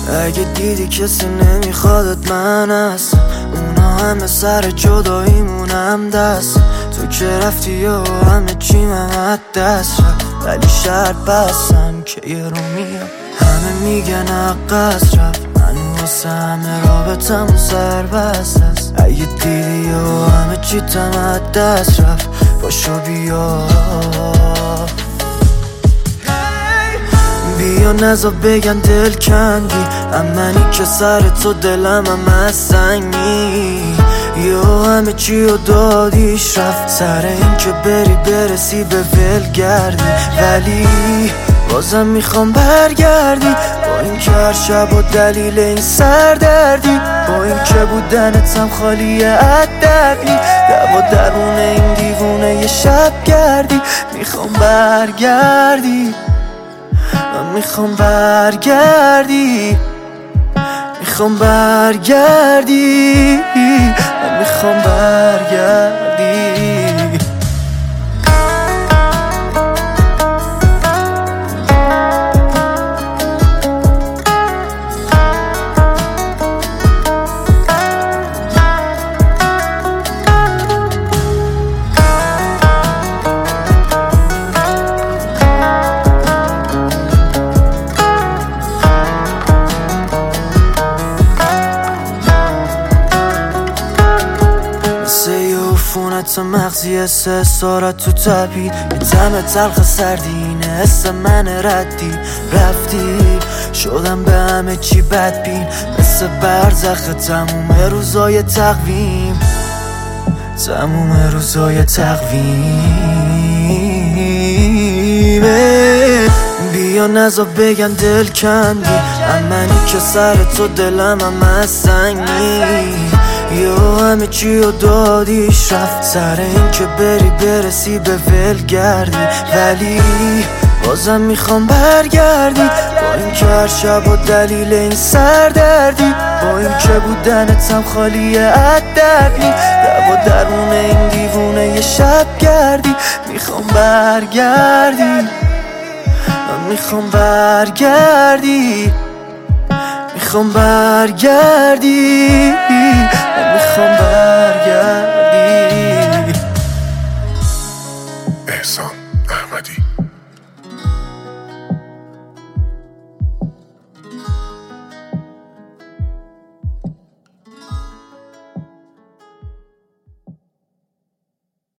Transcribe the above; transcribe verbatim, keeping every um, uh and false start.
اگه دیدی کسی نمیخوادت من هستم، اونا همه سر جداییمونم دست. تو که رفتی و همه چیم هم دست رفت، ولی شرط بستم که یه رو میام. همه میگن عقص رفت، من واسه همه رابطمون سر بست است. اگه دیدی و همه چی تم دست رفت، باشو بیا بیا نزا بگن دل کندی، امنی که سر تو دلم هم از سنگی. یا همه چی رو دادیش رفت، سر این که بری برسی به ولگردی. ولی بازم میخوام برگردی، با این که هر شب و دلیل این سردردی. با این که بودنتم خالی عددی، دوا درون این دیوونه یه شب گردی. میخوام برگردی، من میخوام برگردی، میخوام برگردی، من میخوام برگردی. عفونت مغزی سه سارت تو تبید، یه دم تلخ سردی اینه حس من ردی. رفتی شدم به همه چی بدبین، مثل برزخ تموم روزای تقویم، تموم روزای تقویم. بیا نزا بگن دل کندی، امنی که سر تو دلم هم از سنگی. یا همه چی رو دادیش رفت، سر این که بری برسی به ولگردی. ولی بازم میخوام برگردی، با این که هر شب و دلیل این سردردی. با این که بودنتم خالی عددی، دوا درون این دیوونه یه شب گردی. میخوام برگردی، من میخوام برگردی، میخوام برگردی، من میخوام برگردی.